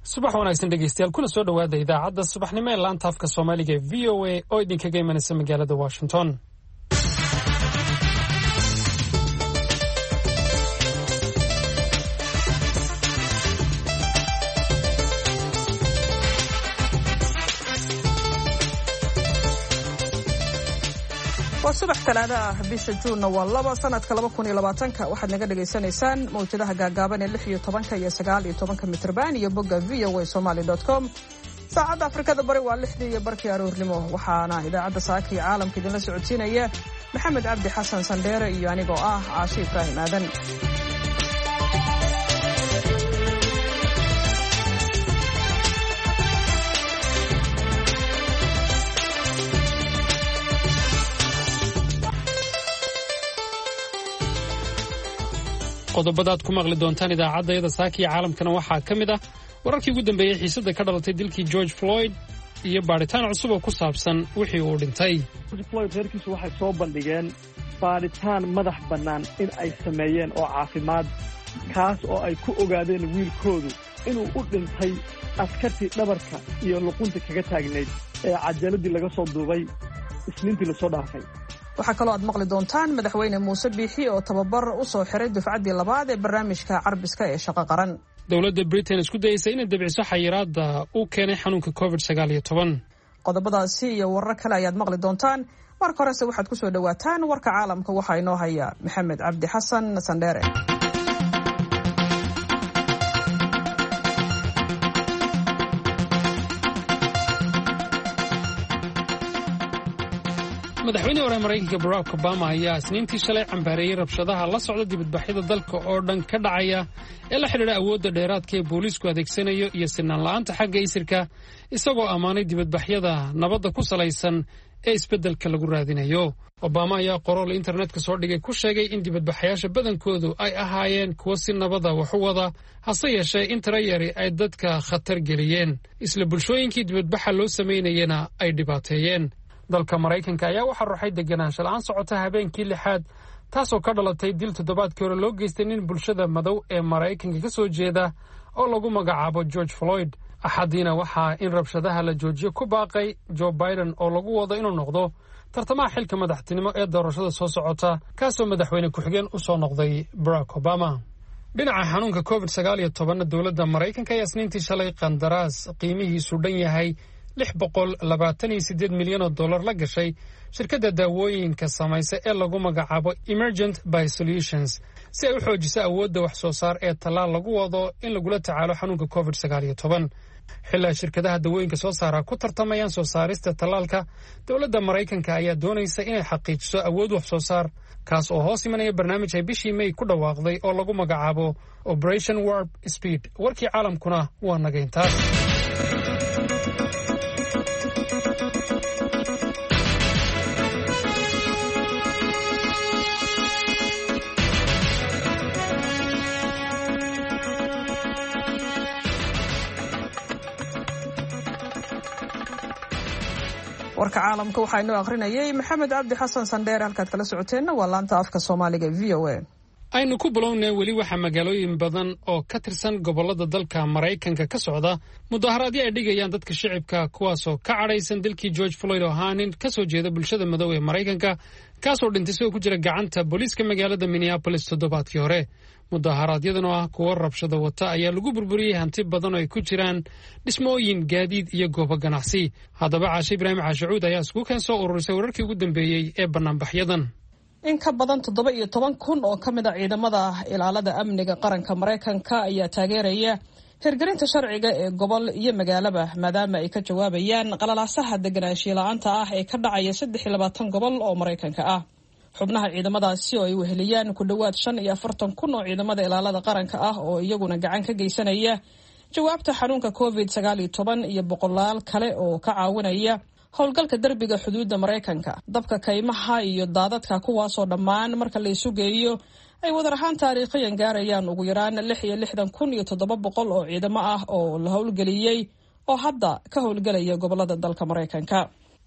subax wanaagsan dhegeystayaal kuna soo dhawaada idaacadda subaxnimo ee laanta afka Soomaaliga ee VOA oo idinkaga imanaysa magaalada Washington. subax talaada ah bisha Juun waa 2 sanadka 2020 waxaad naga dhageysanaysaan mowjadaha gaagaaban ee 16 iyo 19 mitrban iyo bogga voasomali.com. saacada Afrikada bari waa 6 iyo barkii aroornimo waxaana idaacadda saaki caalamka idinla socodsiinaya Maxamed Cabdi Xasan Sandheere iyo anigoo ah Caashiif Ibrahim Aadan. qodobadaad ku maqli doontaan idaacadda saaki caalamkana waxaa ka mid ah wararkii ugu dambeeyay xiisadda ka dhalatay dilkii George Floyd iyo baaritaan cusub oo ku saabsan wixii uu dhintay. George Floyd reerkiisu waxay soo bandhigeen baaritaan madax bannaan in ay sameeyeen oo caafimaad kaas oo ay ku ogaadeen wiilkoodu inuu u dhintay askartii dhabarka iyo luqunta kaga taagnayd ee cajaladii laga soo duubay isniintii la soo dhaafay. waxaa kaloo aad maqli doontaan madaxweyne Muuse Biixi oo tababar u soo xiray dufcaddii labaad ee barnaamijka carbiska ee shaqo qaran. dowladda Britain isku dayaysa inay dabciso xayiraadda uu keenay xanuunka COVID-19. qodobadaasi iyo warar kale ayaad maqli doontaan. marka horese waxaad ku soo dhawaataan warka caalamka waxaa inoo haya Maxamed Cabdi Xasan Sandheere. madaxweyne hore Mareykanka Barack Obama ayaa isniintii shalay cambaareeyay rabshadaha la socda dibadbaxyada dalka oo dhan ka dhacaya ee la xidhiidha awoodda dheeraadka ee booliisku adeegsanayo iyo sinaan la'aanta xagga isirka isagoo ammaanay dibadbaxyada nabadda ku salaysan ee isbeddelka lagu raadinayo. Obama ayaa qoraal internetka soo dhigay ku sheegay in dibadbaxayaasha badankoodu ay ahaayeen kuwo si nabada wax u wada hase yeeshee in tiro yari ay dadka khatar geliyeen isla bulshooyinkii dibadbaxa loo samaynayena ay dhibaateeyeen. dalka Mareykanka ayaa waxa ruuxay deganaansho la'aan socota habeenkii 6aad taasoo ka dhalatay dil toddobaadkii hore loo geystay nin bulshada madow ee Mareykanka ka soo jeeda oo lagu magacaabo George Floyd. axadiina waxaa in rabshadaha la joojiyo ku baaqay Joe Biden oo lagu wado inuu noqdo tartamaha xilka madaxtinimo ee doorashada soo socota kaasoo madaxweyne ku-xigeen u soo noqday Barack Obama. dhinaca xanuunka COVID-19 dowladda Mareykanka ayaa isniintii shalay qandaraas qiimihiisu dhan yahay $628 milyan la gashay shirkadda daawooyinka samaysa ee lagu magacaabo Emergent Biosolutions si ay u xoojiso awoodda wax soo saar ee tallaal lagu wado in lagula tacaalo xanuunka COVID-19. xilaa shirkadaha daawooyinka soo saara ku tartamayaan soo saarista tallaalka, dowladda Mareykanka ayaa doonaysa inay xaqiijiso awood wax soo saar kaas oo hoos imanaya barnaamij ay bishii May ku dhawaaqday oo lagu magacaabo Operation Warp Speed. warkii caalamkuna waa naga intaas. warka caalamka waxaa inoo akhrinayay Maxamed Cabdi Xasan Sandheere. halkaad kala socoteenna waa laanta afka Soomaaliga VOA. aynu ku bilownay weli waxaa magaalooyin badan oo ka tirsan gobollada dalka Mareykanka ka socda mudaharaadyo ay dhigayaan dadka shicibka kuwaasoo ka cadhaysan dilkii George Floyd oo ahaa nin ka soo jeeda bulshada madow ee Mareykanka kaasoo dhintay isagoo ku jira gacanta booliiska magaalada Minneapolis toddobaadkii hore. mudaharaadyadana oo ah kuwo rabshado wata ayaa lagu burburiyey hanti badan oo ay ku jiraan dhismooyin, gaadiid iyo goobo ganacsi. haddaba Caashiif Ibrahim Caashicuud ayaa isku keen soo ururisay wararkii ugu dambeeyey ee banaanbaxyadan. in ka badan 17,000 oo ka mid ah ciidamada ilaalada amniga qaranka Mareykanka ayaa taageeraya hirgelinta sharciga ee gobol iyo magaalaba maadaama ay ka jawaabayaan qalalaasaha deganaanshiyo la'aanta ah ee ka dhacaya 23 gobol oo Mareykanka ah. xubnaha ciidamadaasi oo ay weheliyaan ku dhawaad 45,000 oo ciidamada ilaalada qaranka ah oo iyaguna gacan ka geysanaya jawaabta xanuunka COVID-19 iyo boqolaal kale oo ka caawinaya howlgalka darbiga xuduudda Mareykanka, dabka kaymaha iyo daadadka kuwaasoo dhammaan marka la isu geeyo ay wadar ahaan taariikhiyan gaarayaan ugu yaraan 66,700 oo ciidamo ah oo la howlgeliyey oo hadda ka howlgelaya gobolada dalka Mareykanka.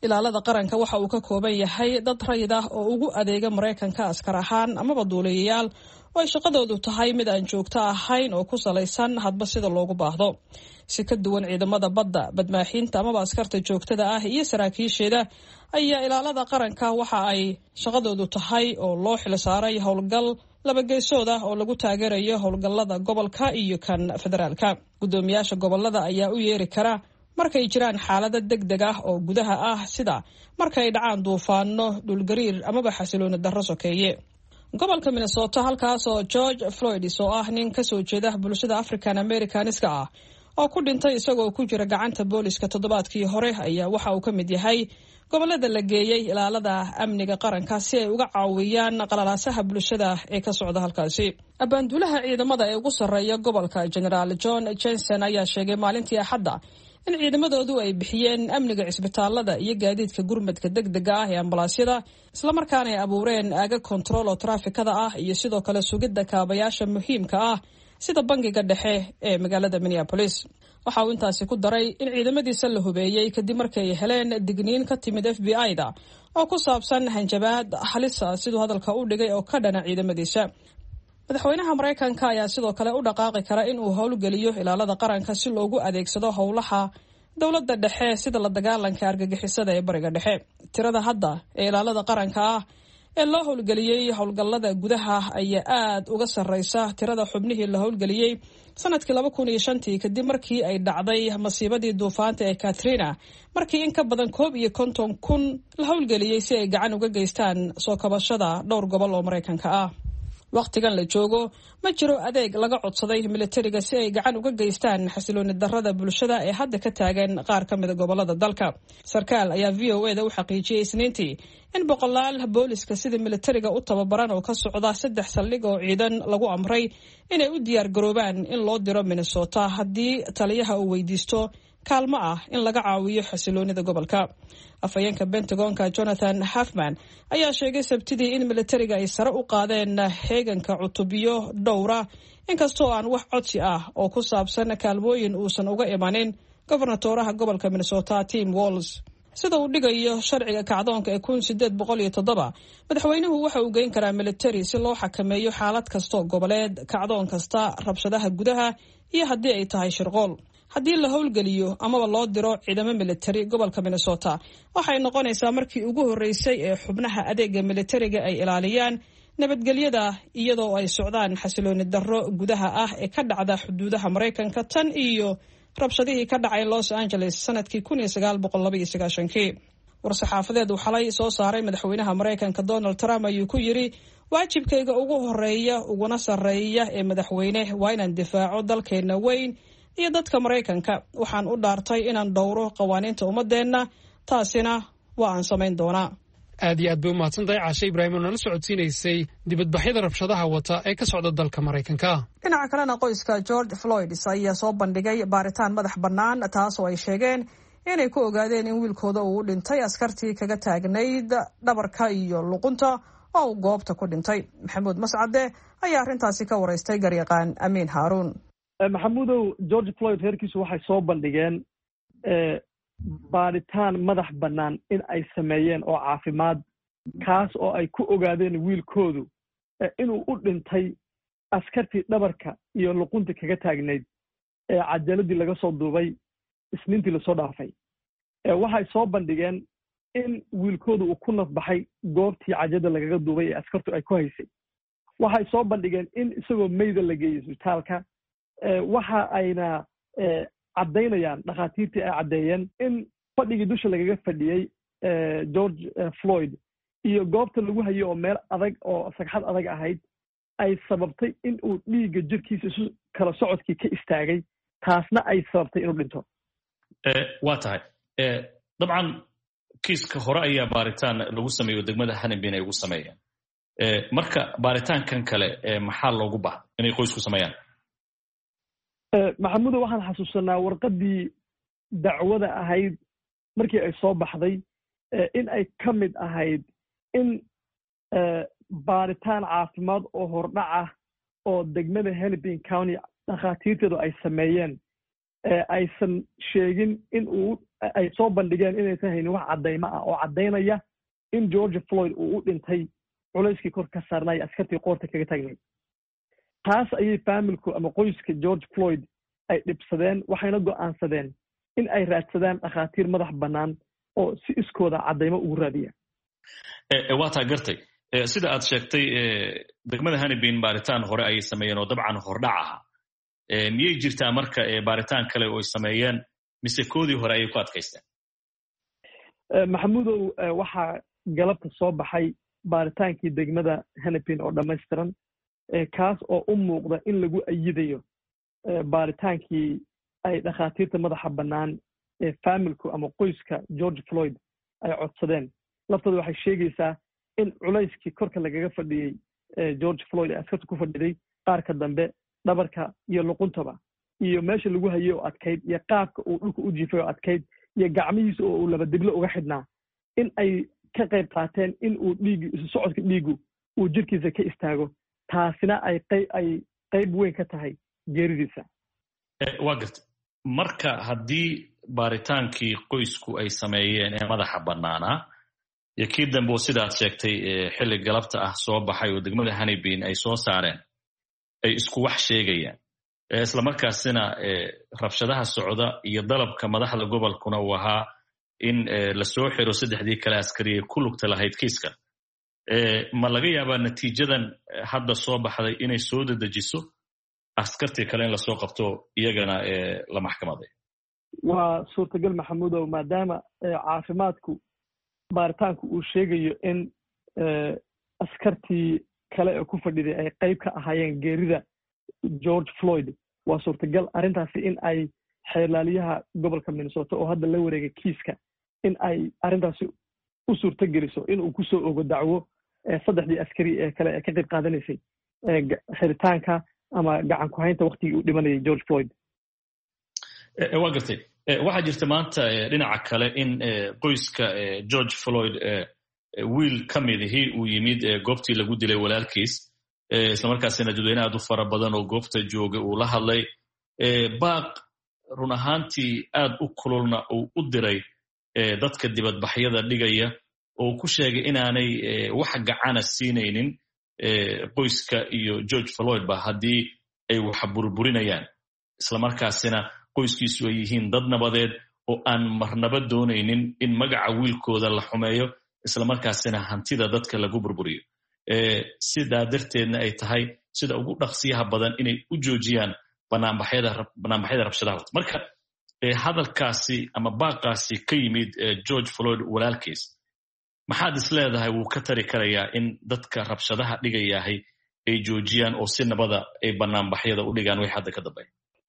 ilaalada qaranka waxa uu ka kooban yahay dad rayid ah oo ugu adeega Mareykanka askar ahaan amaba duuliyayaal oo ay shaqadoodu tahay mid aan joogto ahayn oo ku salaysan hadba sida loogu baahdo. Si ka duwan ciidamada badda, badmaaxiinta amaba askarta joogtada ah iyo saraakiisheeda ayaa ilaalada qaranka waxa ay shaqadoodu tahay oo loo xil saaray howlgal laba geesood ah oo lagu taageerayo howlgallada gobolka iyo kan federaalka. Gudoomiyaasha gobolada ayaa u yeeri kara markay jiraan xaalado degdeg ah oo gudaha ah sida markay dhacaan duufaano, dhulgariir amaba xasilooni darro sokeeye. Gobolka Minnesota halkaas oo George Floyd oo ah nin ka soo jeeda bulshada African Americaniska ah oo ku dhintay isagoo ku jira gacanta booliska toddobaadkii hore ayaa waxa uu ka mid yahay gobolada la geeyay ilaalada amniga qaranka si ay uga caawiyaan qalalaasaha bulshada ee ka socda halkaasi. Abaanduulaha ciidamada ee ugu sarreeya gobolka General John Jensen ayaa sheegay maalintii Axadda in ciidamadoodu ay bixiyeen amniga cisbitaalada iyo gaadiidka gurmadka degdega ah ee ambalaasyada isla markaana ay abuureen aaga control oo traafikada ah iyo sidoo kale sugidda kaabayaasha muhiimka ah sida bangiga dhexe ee magaalada Minneapolis. Waxa uu intaasi ku daray in ciidamadiisa la hubeeyay kadib markay heleen digniin ka timid FBI-da oo ku saabsan hanjabaad halisa sidoo hadalka u dhigay oo ka dhana ciidamadiisa. Madaxweynaha Mareykanka ayaa sidoo kale u dhaqaaqi kara in uu howlgeliyo ilaalada qaranka si loogu adeegsado howlaha dowladda dhexe sida la dagaalanka argagixisada ee bariga dhexe. Tirada hadda ee ilaalada qaranka ah ee loo howlgeliyey howlgallada gudaha ayaa aad uga sarreysa tirada xubnihii la howlgeliyey sanadkii 2005 kadib markii ay dhacday masiibadii duufaanta ee Katrina, markii in ka badan 51,000 la howlgeliyey si ay gacan uga geystaan soo kabashada dhowr gobol oo Mareykanka ah. Waqtigan la joogo ma jiro adeeg laga codsaday militariga si ay gacan uga geystaan xasilooni darrada bulshada ee hadda ka taagan qaar ka mid ah gobolada dalka. Sarkaal ayaa VOA-da u xaqiijiyay Isniintii in boqolaal booliska sida militariga u tababaran oo ka socda 3 saldhig oo ciidan lagu amray inay u diyaar garoobaan in loo diro Minnesota haddii taliyaha uu weydiisto kaalmo ah in laga caawiyo xasiloonida gobolka. Afhayeenka Pentagonka Jonathan Hoffman ayaa sheegay Sabtidii in militariga ay sare u qaadeen heeganka cutubyo dhowra inkastoo aan wax codsi ah oo ku saabsan kaalmooyin uusan uga imanin gobernatoraha gobolka Minnesota Tim Walz. Sida uu dhigayo sharciga kacdoonka ee 1807, madaxweynuhu waxa uu geyn karaa militari si loo xakameeyo xaalad kasta oo goboleed, kacdoon kasta, rabshadaha gudaha iyo haddii ay tahay shirqool. Haddii la howlgeliyo amaba loo diro ciidamo militari gobolka Minnesota, waxay noqonaysaa markii ugu horeysay ee xubnaha adeega militariga ay ilaaliyaan nabadgelyada iyadoo ay socdaan xasilooni darro gudaha ah ee ka dhacda xuduudaha Mareykanka tan iyo rabshadihii ka dhacay Los Angeles sanadkii 1992. War-saxaafadeed uu xalay soo saaray madaxweynaha Mareykanka Donald Trump ayuu ku yiri waajibkayga ugu horeeya uguna sarreeya ee madaxweyne waa inaan difaaco dalkeena weyn iyo dadka Mareykanka. Waxaan u dhaartay inaan dhowro qawaaniinta ummadeenna, taasina waa aan samayn doonaa. aad iyo aad bay u mahadsantahay Caashe Ibraahim oo nala socodsiinaysay dibadbaxyada rabshadaha wata ee ka socda dalka Mareykanka. Dhinaca kalena qoyska George Floyd ayaa soo bandhigay baaritaan madax bannaan taas oo ay sheegeen inay ku ogaadeen in wiilkooda uu dhintay askartii kaga taagnayd dhabarka iyo luqunta oo uu goobta ku dhintay. Maxamuud Mascade ayaa arrintaasi ka wareystay garyaqaan Amiin Haaruun. Maxamuudow, George Floyd reerkiisu waxay soo bandhigeen baaritaan madax bannaan in ay sameeyeen oo caafimaad kaas oo ay ku ogaadeen wiilkoodu inuu u dhintay askartii dhabarka iyo luqunta kaga taagnayd ee cajaladii laga soo duubay Isniintii lasoo dhaafay. Waxay soo bandhigeen in wiilkoodu uu ku nafbaxay goobtii cajada lagaga duubay ee askartu ay ku haysay. Waxay soo bandhigeen in isagoo meyda la geeyey isbitaalka. Waxa ayna caddaynayaan dhakhaatiirtii ay caddeeyeen in fadhigii dusha lagaga fadhiyey George Floyd iyo goobta lagu hayo oo meel adag oo sagxad adag ahayd ay sababtay in uu dhiigga jirkiisa isu kala socodkii ka istaagay, taasna ay sababtay inuu dhinto. waa tahay dabcan kiiska hore ayaa baaritaan lagu sameeyo degmada Hannibin ay ugu sameeyeen. Marka baaritaankan kale maxaa loogu baahan inay qoysku sameeyaan? Maxamuudo, waxaan xasuusanaa warqaddii dacwada ahayd markii ay soo baxday in ay ka mid ahayd in baaritaan caafimaad oo hordhac ah oo degmada Hennepin County dhakhaatiirteedu ay sameeyeen aysan sheegin ay soo bandhigeen inaysan haynin wax caddaymo ah oo caddaynaya in George Floyd uu u dhintay culayskii kor ka saarnay askartii qoorta kaga taagnay. taas ayay faamilku ama qoyska George Floyd ay dhibsadeen, waxayna go'aansadeen in ay raadsadaan dhakhaatiir madax bannaan oo si iskooda caddaymo ugu raadiya. waa taa gartay sida aad sheegtay degmada Hannibin baaritaan hore ayay sameeyeen oo dabcan hordhac ah. miyay jirtaa marka baaritaan kale oo ay sameeyeen mise koodii hore ayay ku adkaysteen? maxamuudow, waxaa galabta soo baxay baaritaankii degmada Hannibin oo dhammaystiran, kaas oo u muuqda in lagu ayidayo baaritaankii ay dhakhaatiirta madaxa bannaan ee faamilku ama qoyska George Floyd ay codsadeen. laftooda waxay sheegaysaa in culayskii korka lagaga fadhiyey George Floyd ee askarta ku fadhiday qaarka dambe, dhabarka iyo luquntaba, iyo meesha lagu hayay oo adkayd, iyo qaabka uu dhulka u jiifay oo adkayd, iyo gacmihiisa oo uu laba diblo uga xidhnaa, in ay ka qayb qaateen in uu isu socodka dhiigu uu jirkiisa ka istaago. taasina ay qayb weyn ka tahay geeridiisa. waa gartay marka haddii baaritaankii qoysku ay sameeyeen ee madaxa bannaanaa iyo kii dambe oo sidaad sheegtay xilli galabta ah soo baxay oo degmada Hannibin ay soo saareen ay isku wax sheegayaan, islamarkaasina rabshadaha socda iyo dalabka madaxda gobolkuna uu ahaa in la soo xiro 3 kale askari ee ku lugta lahayd kiiska, ma laga yaabaa natiijadan hadda soo baxday inay soo dedejiso askartii kale in lasoo qabto iyagana la maxkamaday? waa suurtagal maxamuudow, maadaama caafimaadku baaritaanku uu sheegayo in askartii kale ee ku fadhiday ay qayb ka ahaayeen geerida George Floyd. waa suurtagal arrintaasi in ay xeerlaaliyaha gobolka Minnesota oo hadda la wareegay kiiska in ay arrintaasi u suurto geliso in uu ku soo ogo dacwo 3 askari ee kale ee ka qayb qaadanaysay xiritaanka ama gacan ku haynta waqtigii uu dhimanayay George Floyd. waa gartay waxaa jirta maanta dhinaca kale in qoyska George Floyd wiil ka midihii uu yimid goobtii lagu dilay walaalkiis, islamarkaasina dadweyne aad u fara badan oo goobta jooga uu la hadlay baaq run ahaantii aad u kululna uu u diray dadka dibadbaxyada dhigaya oo ku sheegay inaanay wax gacana siinaynin qoyska iyo George Floyd ba haddii ay wax burburinayaan, islamarkaasina qoyskiisu ay yihiin dad nabadeed oo aan marnaba doonaynin in magaca wiilkooda la xumeeyo, islamarkaasina hantida dadka lagu burburiyo. sidaa darteedna ay tahay sida ugu dhaqsiyaha badan inay u joojiyaan banaanbaxyada rabshadaha wata. marka hadalkaasi ama baaqaasi ka yimid George Floyd walaalkiis, maxaad is leedahay wuu ka tari karayaa in dadka rabshadaha dhigayahay ay joojiyaan oo si nabada ay banaanbaxyada u dhigaan way hadda ka dambeeya?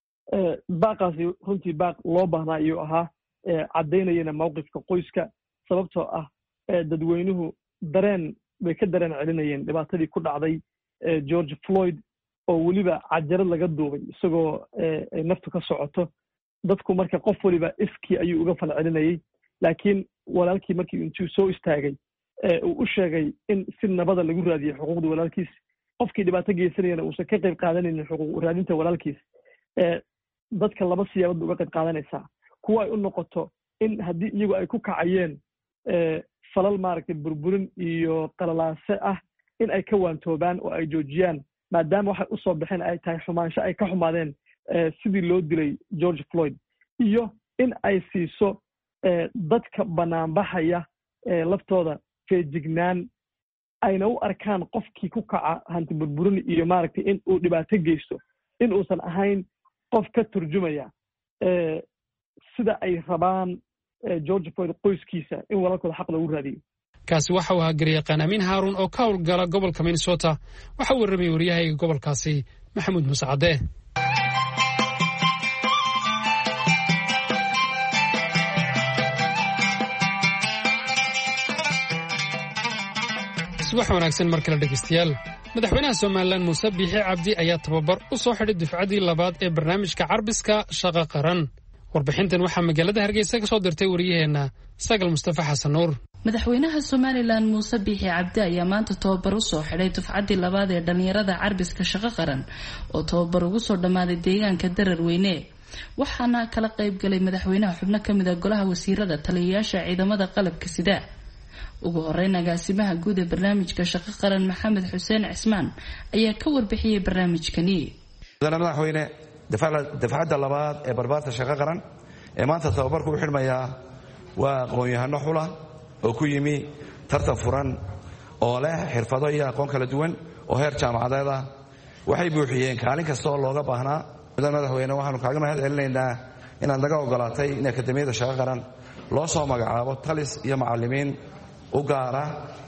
baaqaasi runtii baaq loo baahnaa ayuu ahaa, caddaynayana mawqifka qoyska, sababtoo ah dadweynuhu bay ka dareen celinayeen dhibaatadii ku dhacday George Floyd oo weliba cajarad laga duubay isagoo naftu ka socoto. dadku marka qof waliba iskii ayuu uga fal celinayay, laakiin walaalkii markii intuu soo istaagay uu u sheegay in si nabada lagu raadiyo xuquuqda walaalkiis, qofkii dhibaato geysanayana uusan ka qayb qaadanaynin xuquuq raadinta walaalkiis. dadka laba siyaabood uga qayb qaadanaysaa. kuwa ay u noqoto in haddii iyagu ay ku kacayeen falal maaragtay burburin iyo qalalaase ah in ay ka waantoobaan oo ay joojiyaan, maadaama waxay u soo baxeen ay tahay xumaansho ay ka xumaadeen sidii loo dilay George Floyd, iyo in ay siiso dadka banaanbaxaya laftooda feejignaan, ayna u arkaan qofkii ku kaca hanti burburin iyo maaragtay in uu dhibaato geysto in uusan ahayn qof ka turjumaya sida ay rabaan George Floyd qoyskiisa in walaalkooda xaq lagu raadiyo. kaasi waxa uu ahaa garyaqaan Amiin Haarun oo ka howlgala gobolka Minnesota. waxa uu warramay wariyahayga gobolkaasi Maxamuud Muuse Cadde. subax wanaagsan mar kale dhegeystayaal. madaxweynaha Soomaaliland Muuse Biixi Cabdi ayaa tababar u soo xidhay dufcadii labaad ee barnaamijka carbiska shaqo qaran. warbixintan waxaa magaalada Hargeysa ka soo dirtay wariyaheena Sagal Mustafa Xasan Nuur. madaxweynaha Soomaaliland Muuse Biixi Cabdi ayaa maanta tababar u soo xidhay dufcadii labaad ee dhalinyarada carbiska shaqo qaran oo tababar ugu soo dhamaaday deegaanka Darar Weyne. waxaana kala qayb galay madaxweynaha xubno kamid a golaha wasiirada taliyayaasha ciidamada qalabka sida. ugu horeyn agaasimaha guud ee barnaamijka shaqo qaran maxamed xuseen cismaan ayaa ka warbixiyay barnaamijkani. madaxweyne dafcadda labaad ee barbaarta shaqo qaran ee maanta tababarku u xidhmayaa waa aqoon-yahano xula oo ku yimi tartan furan oo leh xirfado iyo aqoon kala duwan oo heer jaamacadeed ah. waxay buuxiyeen kaalin kasta oo looga baahnaa. madaxweyne waxaanu kaaga mahad celinaynaa inaad naga ogolaatay in akademiyada shaqo qaran loo soo magacaabo talis iyo macallimiin u gaara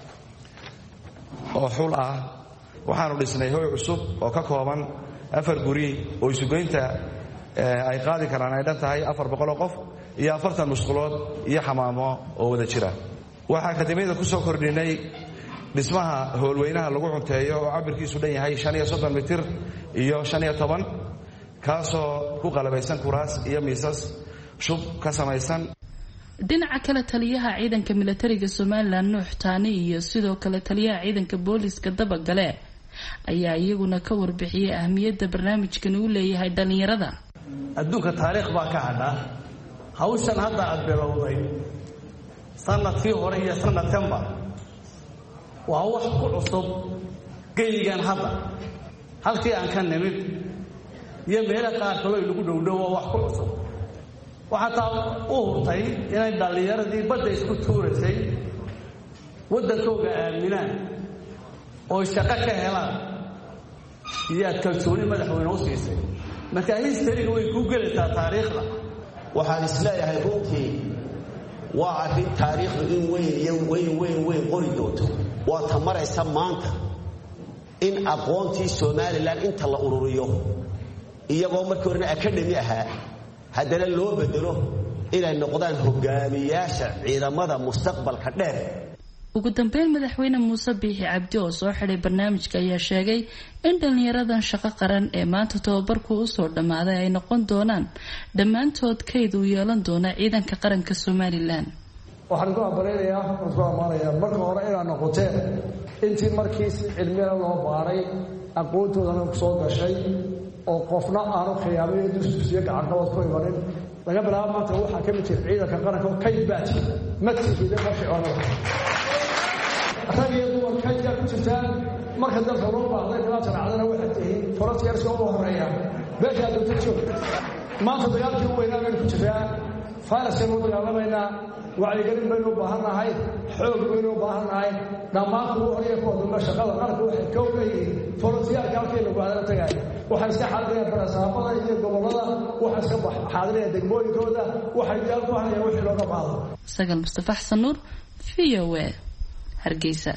oo xul ah. waxaanu dhisnay hoy cusub oo ka kooban 4 guri oo isugeynta ay qaadi karaan ay dhan tahay 400 oo qof iyo 40 musqulood iyo xamaamo oo wada jira. waxaa akademiyada ku soo kordhinay dhismaha howlweynaha lagu cunteeyo oo cabirkiisu dhan yahay 35 mitir iyo 15 kaasoo ku qalabaysan kuraas iyo miisas shub ka samaysan. dhinaca kale taliyaha ciidanka militariga Soomaaliland Nuux Taani iyo sidoo kale taliyaha ciidanka booliska Dabagale ayaa iyaguna ka warbixiyay ahmiyadda barnaamijkan uu leeyahay dhalinyarada. adduunka taariikh baa ka hadha hawshan hadda aad bilowday sanadkii hore iyo sanadkanba waa wax ku cusub geeyigan hadda halkii aan ka nimid iyo meelo qaar kale lagu dhowdhow waa wax ku cusub. waxaa taa u hurtay inay dhallinyaradii badda isku tuuraysay waddankooga aaminaan oo shaqo ka helaan iyo aad kalsooni madaxweyne u siisay. marka histariga way ku gelaysaa taariikhda. waxaan isleeyahay runtii waa arrin taariikhdu in weyn iyo weyn qori doonto. waa ta maraysa maanta in aqoontii Somaliland inta la ururiyo iyagoo markii horena academy ahaa haddana loo bedelo inay noqdaan hogaamiyaasha ciidamada mustaqbalka dheer. ugu dambeyn madaxweyne Muuse Biixi Cabdi oo soo xiray barnaamijka ayaa sheegay in dhalinyaradan shaqo qaran ee maanta tababarku u soo dhamaaday ay noqon doonaan dhammaantood kayd u yeelan doona ciidanka qaranka Somaliland. waxaan ku ammaanayaa marka hore inaad noqoteen intii markiis cilmiga loo baaray aqoontoodana ku soo gashay oo qofna aanu khiyaamayo dusbiyo gacan qabad ku imanin. laga bilaabo maanta waxaa ka mid ah ciidanka qaranka oo kayd baaji magtiisa ka fiicnaa. rag iyo dumar kaydka ku jirtaan marka dalka loo baahday kalaatan cadana waxay tihiin frontiers oo horeeya beesha dadka joog. maanta dagaalkii weynaa baynu ku jiraa faaraskan u dagaalamayna wacyigelin baynu u baahannahay xoog baynu u baahannahay dhammaan kuwa horaya kuwa dambe shaqada qaranka waxay ka leeyihiin forontiyarka halkii lagu hadala tagaaya. waxay iska xaadirayaan barasaabada iyo gobollada waxay iska xaadirayaan degmooyinkooda waxay diyaar ku hayaan wixii looga baahdo. Sagal Mustafa Xasan Nuur VOA Hargeysa.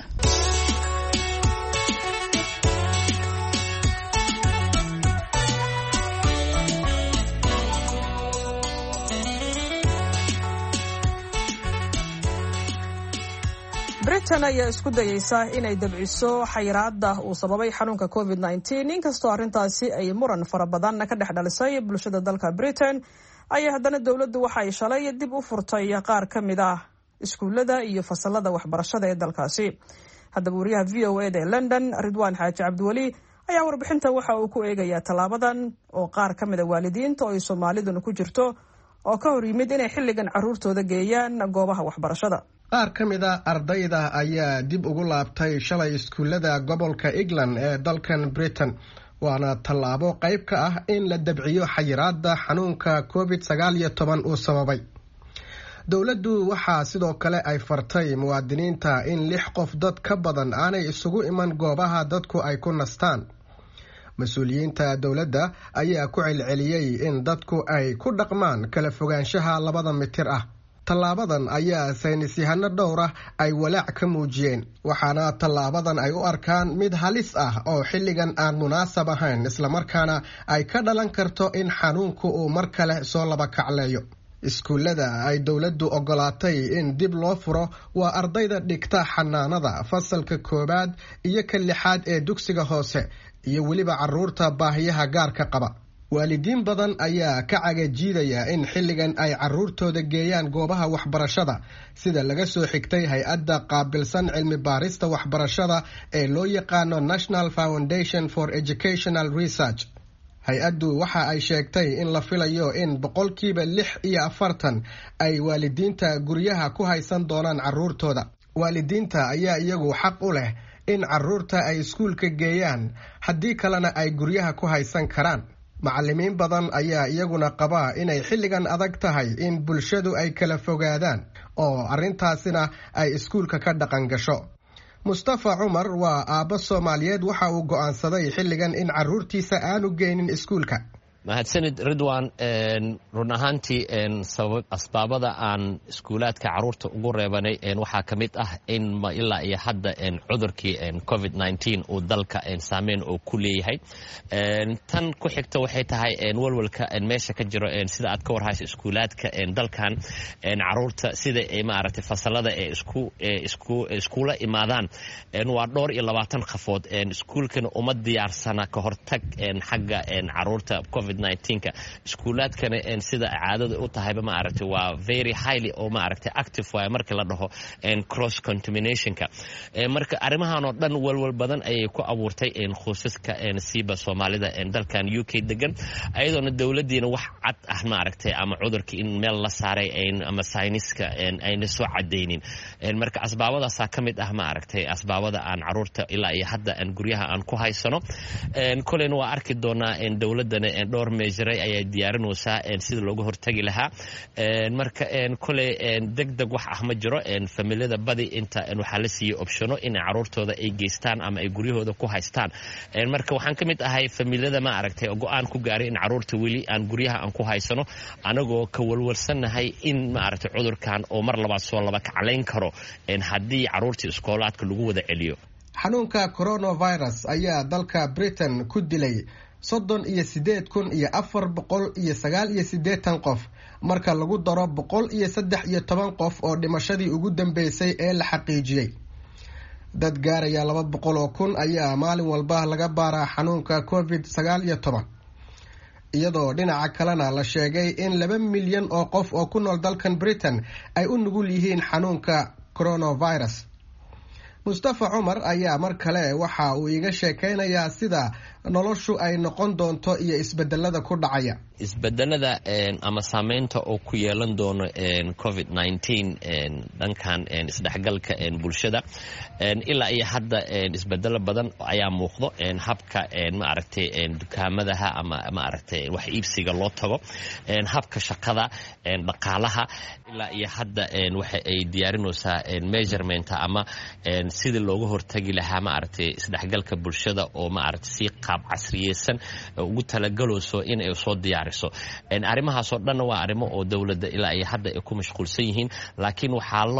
Britain ayaa isku dayaysa inay dabciso xayiraadda uu sababay xanuunka COVID-19 inkastoo arrintaasi ay muran fara badan ka dhex dhalisay bulshada dalka Britain ayaa haddana dowladdu waxa ay shalay dib u furtay qaar ka mid ah iskuulada iyo fasalada waxbarashada ee dalkaasi. haddaba wariyaha VOA ee London Ridwaan Xaaji Cabdiwali ayaa warbixinta waxa uu ku eegayaa tallaabadan oo qaar ka mid ah waalidiinta oo ay Soomaaliduna ku jirto oo ka hor yimid inay xilligan carruurtooda geeyaan goobaha waxbarashada. qaar ka mid a ardayda ayaa dib ugu laabtay shalay iskuullada gobolka England ee dalkan Britain waana tallaabo qayb ka ah in la dabciyo xayiraadda xanuunka COVID-19 uu sababay. dowladdu waxaa sidoo kale ay fartay muwaadiniinta in 6 qof dad ka badan aanay isugu iman goobaha dadku ay ku nastaan. mas-uuliyiinta dowladda ayaa ku celceliyey in dadku ay ku dhaqmaan kala fogaanshaha 2 mitir ah. tallaabadan ayaa saynisyahano dhowr ah ay walaac ka muujiyeen waxaana tallaabadan ay u arkaan mid halis ah oo xilligan aan munaasab ahayn islamarkaana ay ka dhalan karto in xanuunku uu mar kale soo laba kacleeyo. iskuullada ay dowladdu ogolaatay in dib loo furo waa ardayda dhigta xanaanada fasalka 1 iyo ka 6 ee dugsiga hoose iyo weliba carruurta baahiyaha gaarka qaba. waalidiin badan ayaa ka cagajiidaya in xilligan ay carruurtooda geeyaan goobaha waxbarashada sida laga soo xigtay hay-adda qaabilsan cilmi baarista waxbarashada ee loo yaqaano National Foundation for Educational Research. hay-addu waxa ay sheegtay in la filayo in 46% ay waalidiinta guryaha ku haysan doonaan carruurtooda. waalidiinta ayaa iyagu xaq u leh in carruurta ay iskuulka geeyaan, haddii kalena ay guryaha ku haysan karaan. macallimiin badan ayaa iyaguna qabaa inay xilligan adag tahay in bulshadu ay kala fogaadaan oo arrintaasina ay iskuulka ka dhaqan gasho. Mustafa Cumar waa aabbo Soomaaliyeed, waxa uu go'aansaday xilligan in carruurtiisa aanu geynin iskuulka. mahadsanid Ridwan. run ahaantii asbaabada aan iskuulaadka carruurta ugu reebanay waxaa ka mid ah in ilaa iyo hadda cudurkii COVID-19 uu dalka saameyn oo ku leeyahay. tan ku xigta waxay tahay walwalka meesha ka jiro sida aad ka warhayso iskuulaadka dalkan carruurta sida ay maaragtay fasalada ee iskuula imaadaan waa 22 qafood. iskuulkana uma diyaarsana ka hortag xagga carruurta COVID-19 iskuulaadkana sida caadada u tahayba maaragtay waa very highly oo maaragtay active way marka la dhaho cross contaminationka. marka arrimahan oo dhan walwal badan ayay ku abuurtay qoysaska siiba Soomaalida dalkan UK degan, ayadoona dawladdiina wax cad ah maaragtay ama cudurka in meel la saaray ama sayniska ayna soo cadeynin. marka asbaabadaas ka mid ah maaragtay asbaabada aan carruurta ilaa iyo hadda guryaha aan ku haysano. kolen waa arki doonaa dawladana dhowr measure ayay diyaarinaysaa sida looga hortagi lahaa. marka kole degdeg wax ah ma jiro. familiyada badi inta waxaa la siiyay optiono in carruurtooda ay geystaan ama ay guryahooda ku haystaan. marka waxaan ka mid ahay familiyada maaragtay go'aan ku gaaray in carruurta weli aan guryaha aan ku haysano, anagoo ka walwalsanahay in maaragtay cudurkan oo mar labaad soo laba kaclayn karo haddii carruurta iskoolaadka lagu wada celiyo. xanuunka coronavirus ayaa dalka Britain ku dilay 38,489 qof marka lagu daro 113 qof oo dhimashadii ugu dambeysay ee la xaqiijiyay. dad gaaraya 200,000 ayaa maalin walba laga baaraa xanuunka COVID-19, iyadoo dhinaca kalena la sheegay in 2 milyan oo qof oo ku nool dalkan Britain ay u nugul yihiin xanuunka coronavirus. Mustafa Cumar ayaa mar kale waxa uu iga sheekaynayaa sida noloshu ay noqon doonto iyo isbedelada ku dhacaya. isbedelada ama saameynta oo ku yeelan doono COVID-19 dhankan isdhexgalka bulshada. ilaa iyo hadda isbedelo badan ayaa muuqdo. habka maaragtay dukaamadaha ama maaragtay wax iibsiga loo tago, habka shaqada, dhaqaalaha. ilaa iyo hadda waxa ay diyaarinaysaa measurement ama sidii looga hortagi lahaa maaragtay isdhexgalka bulshada oo maaragtay si qaab casriyeysan ugu talagalooso in ay soo diyaariso. arrimahaas oo dhan waa arrimo oo dawladda ilaa iyo hadda ay ku mashquulsan yihiin, laakiin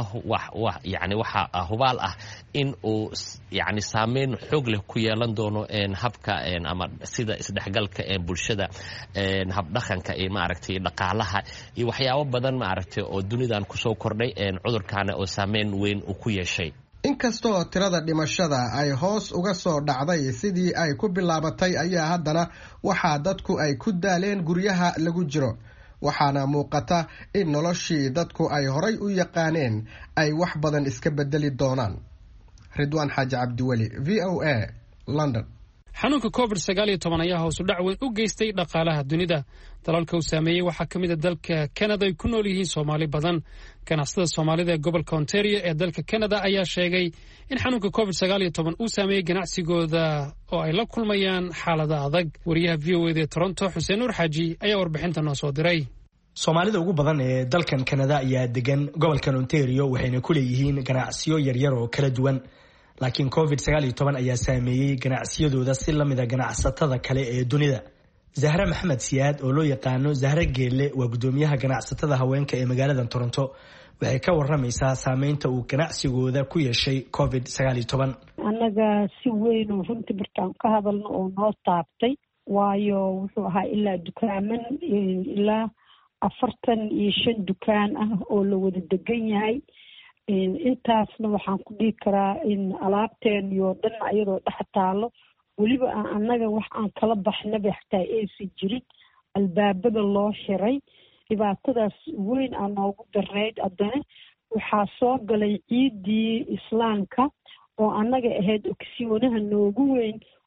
waxaa hubaal ah in uu saameyn xoog leh ku yeelan doono habka ama sida isdhexgalka bulshada, habdhaqanka iyo maaragtay dhaqaalaha iyo waxyaabo badan maaragtay oo dunidan kusoo kordhay cudurkaana oo saameyn weyn uu ku yeeshay. inkastoo tirada dhimashada ay hoos uga soo dhacday sidii ay ku bilaabatay, ayaa haddana waxaa dadku ay ku daaleen guryaha lagu jiro, waxaana muuqata in noloshii dadku ay horay u yaqaaneen ay wax badan iska bedeli doonaan. Ridwaan Xaaji Cabdiweli, VOA, London. xanuunka COVID-19 ayaa hoos u dhac weyn u geystay dhaqaalaha dunida. dalalka uu saameeyey waxaa ka mid a dalka Canada ay ku nool yihiin Soomaali badan. ganacsatada Soomaalida ee gobolka Ontario ee dalka Canada ayaa sheegay in xanuunka COVID-19 uu saameeyey ganacsigooda oo ay la kulmayaan xaalada adag. wariyaha VOA ee Toronto Xuseen Nuur Xaaji ayaa warbixinta noo soo diray. Soomaalida ugu badan ee dalkan Canada ayaa degan gobolkan Ontario, waxayna ku leeyihiin ganacsiyo yaryar oo kala duwan. laakiin COVID-19 ayaa saameeyey ganacsiyadooda si la mid ah ganacsatada kale ee dunida. Zahra Maxamed Siyaad oo loo yaqaano Zahra Geelle waa gudoomiyaha ganacsatada haweenka ee magaalada Toronto. waxay ka waramaysaa saameynta uu ganacsigooda ku yeeshay COVID-19. annaga si weyn oo runtii bartaan ka hadalno oo noo taabtay, waayo wuxuu ahaa ilaa dukaaman ilaa 45 dukaan ah oo la wada degan yahay. intaasna waxaan ku dhihi karaa in alaabteen iyo dhan iyadoo dhex taalo, weliba annaga wax aan kala baxnaba xataa aysan jirin, albaabada loo xiray. dhibaatadaas weyn aa noogu darneyd. haddana waxaa soo galay ciidii islaamka oo annaga ahayd ogsiyoonaha noogu weyn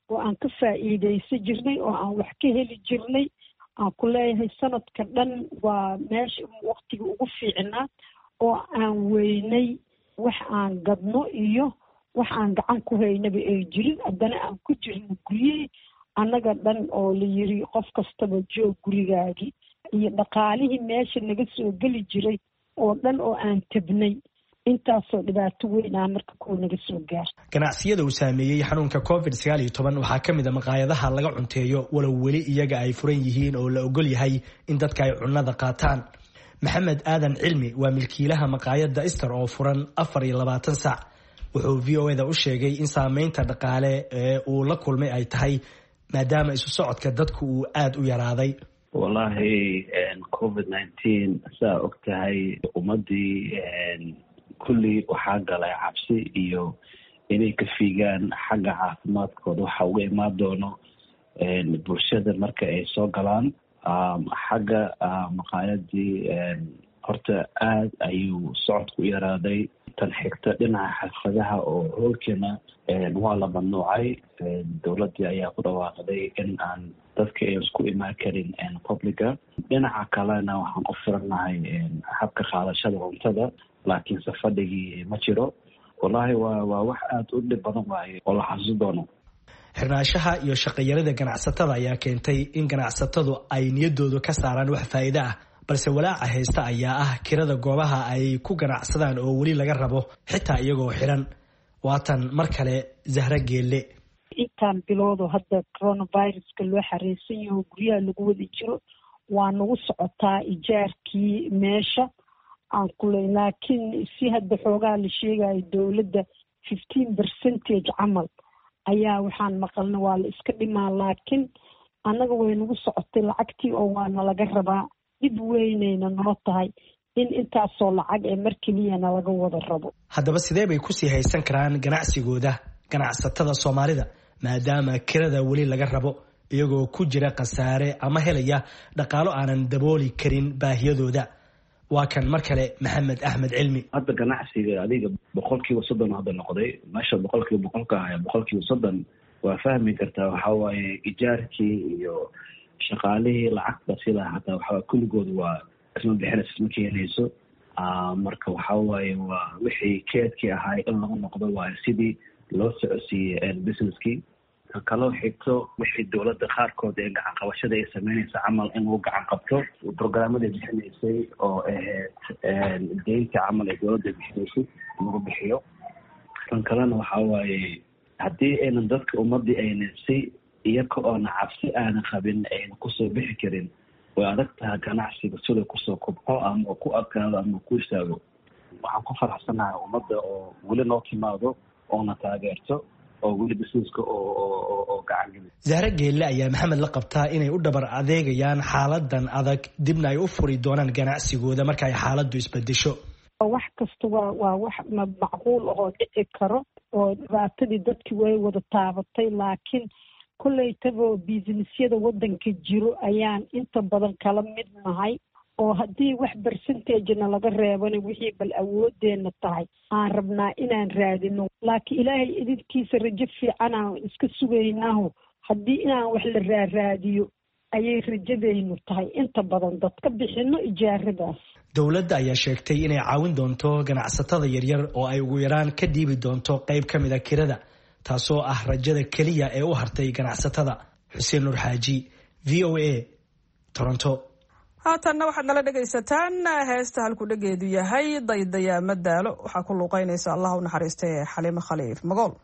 oo aan ka faa'iidaysan jirnay oo aan wax ka heli jirnay aan ku leeyahay sanadka dhan waa meesha waqtiga ugu fiicnaa oo aan weynay wax aan gadno iyo wax aan gacan ku haynaba ay jirin haddana aan ku jirno guryihii annaga dhan oo la yiri qof kastaba joog gurigaagii iyo dhaqaalihii meesha naga soo geli jiray oo dhan oo aan tabnay intaasoo dhibaato weyn ah marka kuwa naga soo gaarta. Ganacsiyada uu saameeyey xanuunka COVID-19 waxaa ka mid a maqaayadaha laga cunteeyo walow weli iyaga ay furan yihiin oo la ogol yahay in dadka ay cunnada qaataan. Maxamed Aadan Cilmi waa milkiilaha maqaayadda Easter oo furan 24 saac. Wuxuu VOA-da u sheegay in saameynta dhaqaale ee uu la kulmay ay tahay maadaama isu socodka dadku uu aad u yaraaday. Wallahi COVID-19 saa ogtahay ummadii kulli waxaa galay cabsi iyo inay ka fiigaan xagga caafimaadkooda waxa uga imaan doono bulshada marka ay soo galaan xagga maqaayadii horta aad ayuu socodku u yaraaday. tan xigta dhinaca xafladaha oo hoolkeena waa la mamnuucay. dowladii ayaa ku dhawaaqday in aan dadka ay isku imaan karin publica. dhinaca kalena waxaan ku firannahay habka qaadashada cuntada laakiinse fadhigii ma jiro. wallahi waa wax aad u dhib badan waaye oo la xasuusin doono. xirnaanshaha iyo shaqayarida ganacsatada ayaa keentay in ganacsatadu ay niyadoodu ka saaraan wax faa'iido ah, balse walaaca haysta ayaa ah kirada goobaha ay ku ganacsadaan oo weli laga rabo xitaa iyagoo xiran. waatan mar kale Zahra Geelle. intaan bilowdo hadda coronaviruska loo xareysan yaho guryaha lagu wada jiro waa nagu socotaa ijaarkii meesha aan kuley laakiin si hadda xoogaa la sheegayo dowladda 15% camal ayaa waxaan maqalna waa la iska dhimaa laakiin annaga way nagu socotay lacagtii oo waana laga rabaa. dib weynayna noo tahay in intaasoo lacag ee mar keliyana laga wada rabo. haddaba sidee bay kusii haysan karaan ganacsigooda ganacsatada Soomaalida maadaama kirada weli laga rabo iyagoo ku jira khasaare ama helaya dhaqaalo aanan dabooli karin baahiyadooda? waa kan mar kale Maxamed Axmed Cilmi. hadda ganacsiga adiga 30% hadda noqday meesha 100% ka ah 30% waa fahmi kartaa waxa waaye ijaarkii iyo shaqaalihii lacagta sida hataa waxa kulligood waa isma bixinayso isma keenayso. marka waxa waaye waa wixii keedkii ahaa in lagu noqdo waa sidii loo socodsiiyey businesskii. kaloo xigto wixii dowladda qaarkood ee gacan qabashada ay sameynaysa camal in uu gacan qabto programmada bixinaysay oo ahayd deynta camal ee dowladda bixinaysay lagu bixiyo. kan kalena waxa waaye haddii aynan dadka ummadii aynan si iyaga oona cabsi aanan qabin ayna kusoo bixi karin way adag tahay ganacsiga sida kusoo kobco ama ku adkaado ama ku istaago. waxaan ku faraxsanahay ummadda oo weli noo timaado oona taageerto oo weli businesska oo gacan geli. Zahra Geelle ayaa Maxamed la qabtaa inay u dhabar adeegayaan xaaladan adag dibna ay u furi doonaan ganacsigooda marka ay xaaladdu isbedesho. wax kasta waa wax macquul oo dhici karo oo dhibaatadii dadkii way wada taabatay laakiin kollaytaba businessyada waddanka jiro ayaan inta badan kala mid nahay oo haddii wax percentage-na laga reebana wixii bal awoodeena tahay aan rabnaa inaan raadino laakiin ilaahay idinkiisa rajo fiican aan iska sugaynaaho haddii inaan wax la raaraadiyo ayay rajadaynu tahay inta badan dadka bixino ijaaradaas. dowladda ayaa sheegtay inay caawin doonto ganacsatada yaryar oo ay ugu yaraan ka dhiibi doonto qayb ka mid a kirada taasoo ah rajada keliya ee u hartay ganacsatada. Xuseen Nur Xaaji, VOA, Toronto. haatanna waxaad nala dhegaysataan heesta halku dhageedu yahay daydaya madaalo waxaa ku luuqeynaysa allah u naxariistay Xaliimo Khaliif Magool.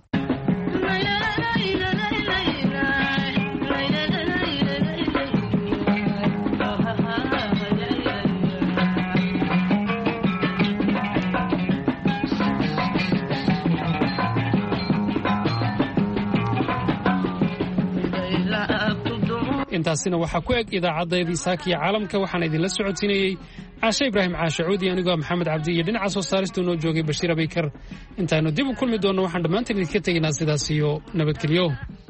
intaasina waxaa ku eg idaacaddaydii saakiya caalamka waxaan idinla socodsiinayey caashe ibraahim caashe cuudi anigoo maxamed cabdi iyo dhinaca soo saaristu noo joogay bashiir abaykar. intaanu dib u kulmi doonno waxaan dhammaanteen idinka tegaynaa sidaas iyo nabadgelyo.